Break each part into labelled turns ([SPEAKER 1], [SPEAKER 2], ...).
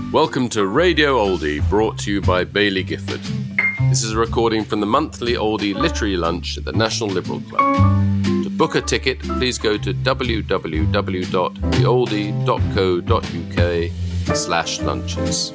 [SPEAKER 1] Welcome to Radio Oldie, brought to you by Baillie Gifford. This is a recording from the monthly Oldie Literary Lunch at the National Liberal Club. To book a ticket, please go to www.theoldie.co.uk/lunches.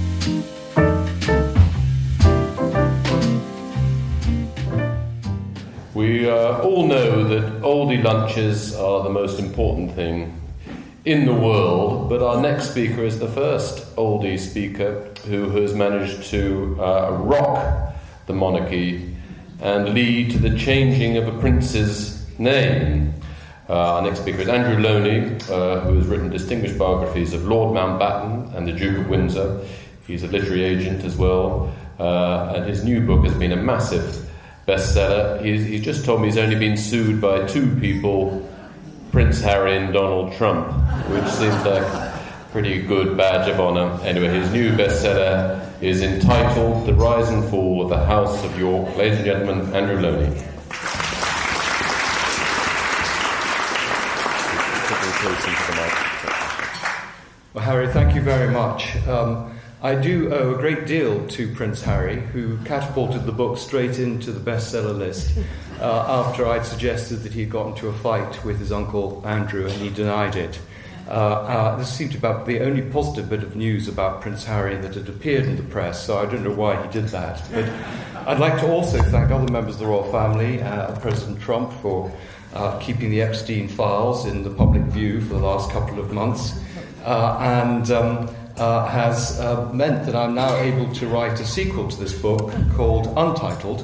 [SPEAKER 1] We all know that oldie lunches are the most important thing in the world, but our next speaker is the first oldie speaker who has managed to rock the monarchy and lead to the changing of a prince's name. Our next speaker is Andrew Loney, who has written distinguished biographies of Lord Mountbatten and the Duke of Windsor. He's a literary agent as well, and his new book has been a massive bestseller. He's just told me he's only been sued by two people, Prince Harry and Donald Trump, which seems like a pretty good badge of honour. Anyway, his new bestseller is entitled The Rise and Fall of the House of York. Ladies and gentlemen, Andrew Loney.
[SPEAKER 2] Well, Harry, thank you very much. I do owe a great deal to Prince Harry, who catapulted the book straight into the bestseller list after I'd suggested that he'd got into a fight with his uncle Andrew, and he denied it. This seemed to be about the only positive bit of news about Prince Harry that had appeared in the press, so I don't know why he did that. But I'd like to also thank other members of the royal family, President Trump, for keeping the Epstein files in the public view for the last couple of months, and has meant that I'm now able to write a sequel to this book called Untitled,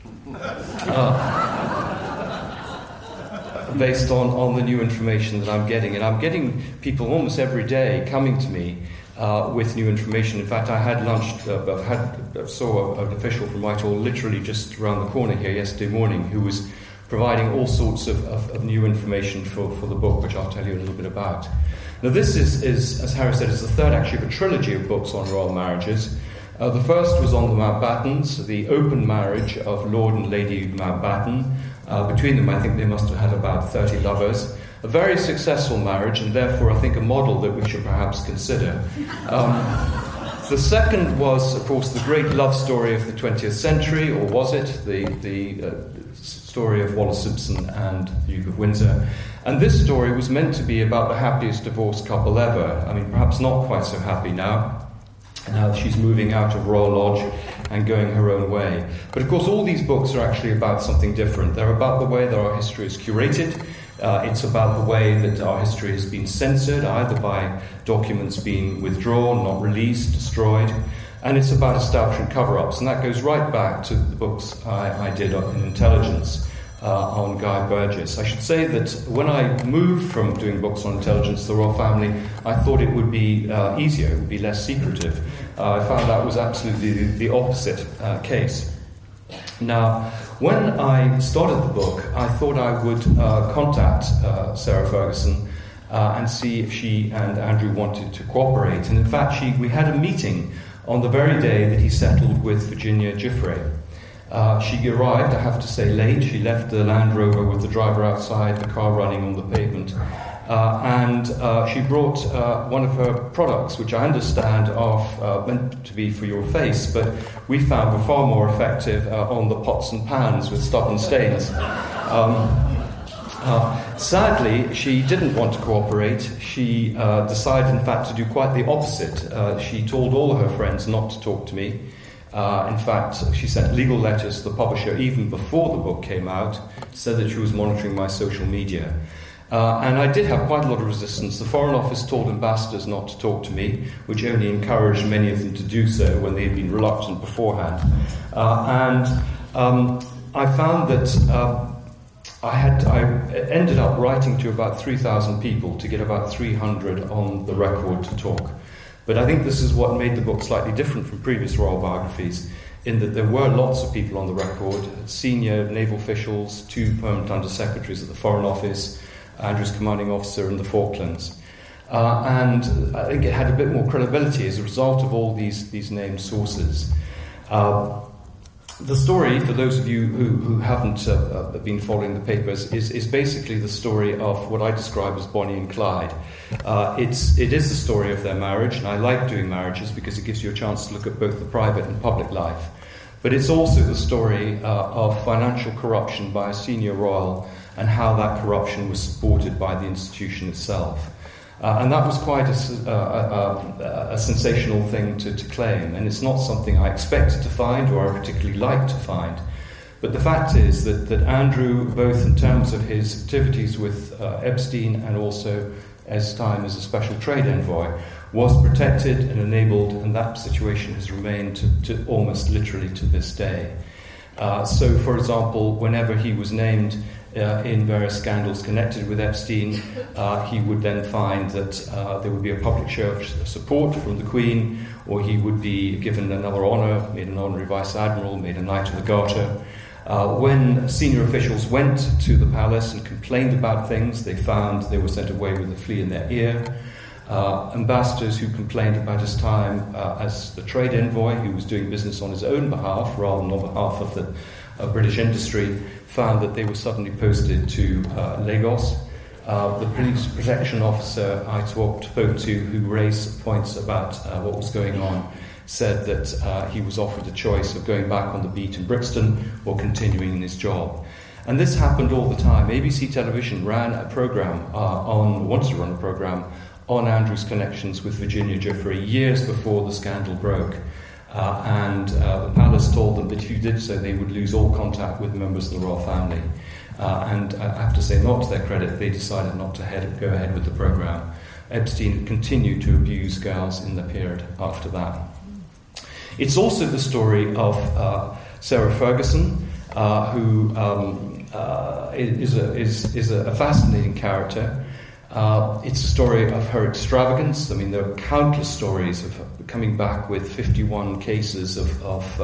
[SPEAKER 2] based on the new information that I'm getting. And I'm getting people almost every day coming to me with new information. In fact, I had lunch, saw an official from Whitehall literally just around the corner here yesterday morning who was providing all sorts of new information for the book, which I'll tell you a little bit about. Now, this is, as Harry said, is the third actually of a trilogy of books on royal marriages. The first was on the Mountbattens, the open marriage of Lord and Lady Mountbatten. Between them, I think they must have had about 30 lovers. A very successful marriage, and therefore I think a model that we should perhaps consider. The second was, of course, the great love story of the 20th century, or was it? The story of Wallis Simpson and the Duke of Windsor. And this story was meant to be about the happiest divorced couple ever. I mean, perhaps not quite so happy now that she's moving out of Royal Lodge and going her own way. But of course, all these books are actually about something different. They're about the way that our history is curated. It's about the way that our history has been censored, either by documents being withdrawn, not released, destroyed. And it's about establishing cover-ups. And that goes right back to the books I did in intelligence on Guy Burgess. I should say that when I moved from doing books on intelligence to the royal family, I thought it would be easier, it would be less secretive. I found that was absolutely the opposite case. Now, when I started the book, I thought I would contact Sarah Ferguson and see if she and Andrew wanted to cooperate. And in fact, we had a meeting on the very day that he settled with Virginia Giuffre. She arrived, I have to say, late. She left the Land Rover with the driver outside, the car running on the pavement. And she brought one of her products, which I understand are meant to be for your face, but we found were far more effective on the pots and pans with stubborn stains. Sadly, she didn't want to cooperate. She decided, in fact, to do quite the opposite. She told all her friends not to talk to me. In fact, she sent legal letters to the publisher even before the book came out, said that she was monitoring my social media. And I did have quite a lot of resistance. The Foreign Office told ambassadors not to talk to me, which only encouraged many of them to do so when they had been reluctant beforehand. I found that I ended up writing to about 3,000 people to get about 300 on the record to talk. But I think this is what made the book slightly different from previous royal biographies, in that there were lots of people on the record, senior naval officials, 2 permanent under-secretaries at the Foreign Office, Andrew's commanding officer in the Falklands. And I think it had a bit more credibility as a result of all these named sources. The story, for those of you who haven't been following the papers, is basically the story of what I describe as Bonnie and Clyde. It is the story of their marriage, and I like doing marriages because it gives you a chance to look at both the private and public life. But it's also the story of financial corruption by a senior royal and how that corruption was supported by the institution itself. And that was quite a sensational thing to claim, and it's not something I expected to find or I particularly like to find. But the fact is that Andrew, both in terms of his activities with Epstein and also as time as a special trade envoy, was protected and enabled, and that situation has remained to almost literally to this day. So, for example, whenever he was named in various scandals connected with Epstein, he would then find that there would be a public show of support from the Queen, or he would be given another honour, made an honorary Vice Admiral, made a Knight of the Garter. When senior officials went to the palace and complained about things, they found they were sent away with a flea in their ear. Ambassadors who complained about his time as the trade envoy, who was doing business on his own behalf rather than on behalf of the British industry, found that they were suddenly posted to Lagos. The police protection officer I spoke to, who raised points about what was going on, said that he was offered a choice of going back on the beat in Brixton or continuing in his job. And this happened all the time. ABC Television ran a program wanted to run a program on Andrew's connections with Virginia Giuffre years before the scandal broke. And the palace told them that if you did so, they would lose all contact with members of the royal family. And I have to say, not to their credit, they decided not to go ahead with the program. Epstein continued to abuse girls in the period after that. It's also the story of Sarah Ferguson, who is a fascinating character. It's a story of her extravagance. I mean, there are countless stories of her coming back with 51 cases of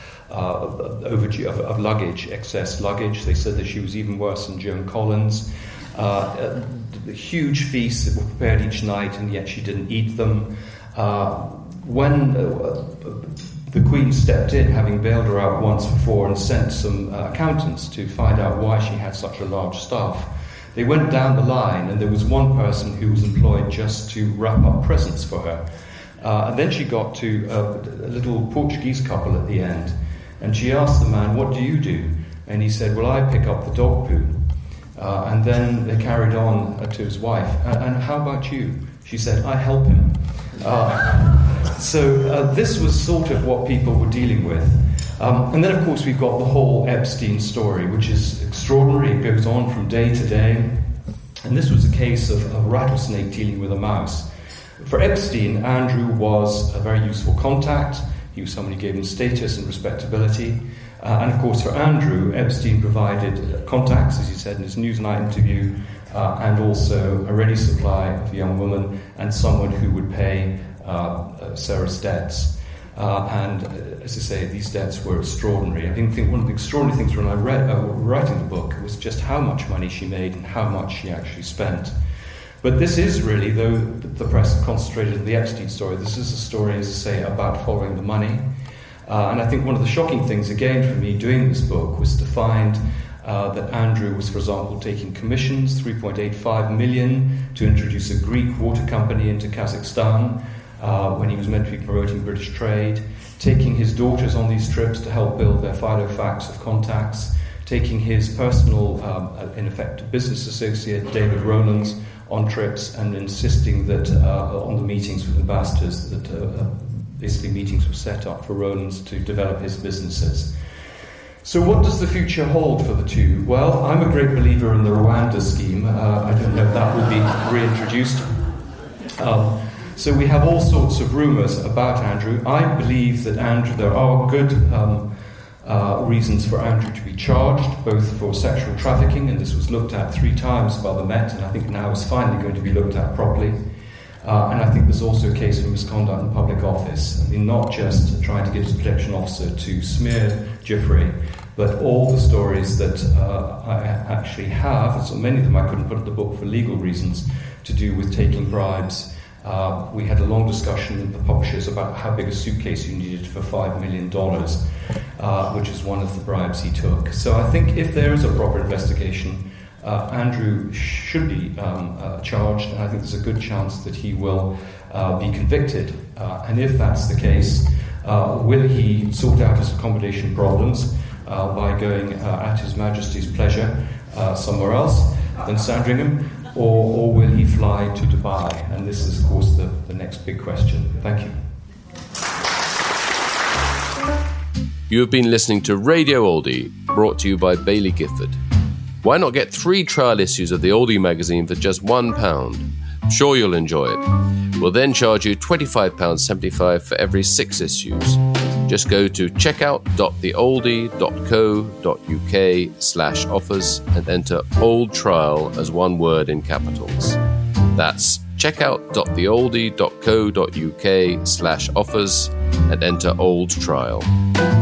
[SPEAKER 2] luggage, excess luggage. They said that she was even worse than Joan Collins. The huge feasts that were prepared each night, and yet she didn't eat them. When the Queen stepped in, having bailed her out once before, and sent some accountants to find out why she had such a large staff, they went down the line, and there was one person who was employed just to wrap up presents for her. And then she got to a little Portuguese couple at the end, and she asked the man, "What do you do?" And he said, "Well, I pick up the dog poo." And then they carried on to his wife. And how about you? She said, "I help him." So this was sort of what people were dealing with. And then, of course, we've got the whole Epstein story, which is extraordinary. It goes on from day to day. And this was a case of a rattlesnake dealing with a mouse. For Epstein, Andrew was a very useful contact. He was someone who gave him status and respectability. And, of course, for Andrew, Epstein provided contacts, as he said in his Newsnight interview, and also a ready supply of a young woman and someone who would pay Sarah's debts. And as I say, these debts were extraordinary. I think one of the extraordinary things when I read writing the book was just how much money she made and how much she actually spent. But this is really, though the press concentrated on the Epstein story, this is a story, as I say, about following the money. And I think one of the shocking things, again, for me doing this book was to find that Andrew was, for example, taking commissions, 3.85 million, to introduce a Greek water company into Kazakhstan, when he was meant to be promoting British trade, taking his daughters on these trips to help build their filofax of contacts, taking his personal, in effect, business associate, David Rowlands, on trips and insisting that on the meetings with ambassadors that basically meetings were set up for Rowlands to develop his businesses. So what does the future hold for the two? Well, I'm a great believer in the Rwanda scheme. I don't know if that will be reintroduced. So we have all sorts of rumours about Andrew. I believe that there are good reasons for Andrew to be charged, both for sexual trafficking, and this was looked at 3 times by the Met, and I think now is finally going to be looked at properly. And I think there's also a case for misconduct in public office. I mean, not just trying to get his protection officer to smear Giuffre, but all the stories that I actually have, so many of them I couldn't put in the book for legal reasons, to do with taking bribes We had a long discussion with the publishers about how big a suitcase you needed for $5 million, which is one of the bribes he took. So I think if there is a proper investigation, Andrew should be charged, and I think there's a good chance that he will be convicted. And if that's the case, will he sort out his accommodation problems by going at His Majesty's pleasure somewhere else than Sandringham, or will he fly to Dubai? And this is, of course, the next big question. Thank you.
[SPEAKER 1] You have been listening to Radio Oldie, brought to you by Baillie Gifford. Why not get 3 trial issues of the Oldie magazine for just £1? I'm sure you'll enjoy it. We'll then charge you £25.75 for every 6 issues. Just go to checkout.theoldie.co.uk/offers and enter Old Trial as one word in capitals. That's checkout.theoldie.co.uk/offers and enter Old Trial.